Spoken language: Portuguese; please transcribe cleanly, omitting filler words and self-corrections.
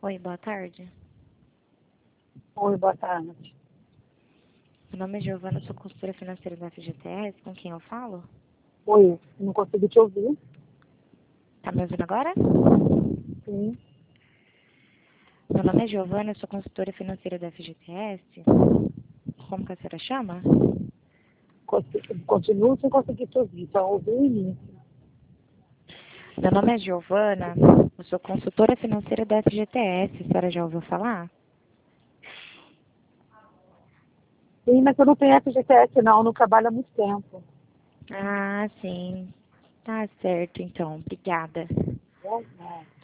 Oi, boa tarde. Oi, boa tarde. Meu nome é Giovana, sou consultora financeira da FGTS. Com quem eu falo? Oi, não consegui te ouvir. Tá me ouvindo agora? Sim. Meu nome é Giovana, sou consultora financeira da FGTS. Como que a senhora chama? Continuo sem conseguir te ouvir, só ouvi o início. Meu nome é Giovana, eu sou consultora financeira da FGTS. A senhora já ouviu falar? Sim, mas eu não tenho FGTS não trabalho há muito tempo. Ah, sim. Tá certo, então. Obrigada. Bom,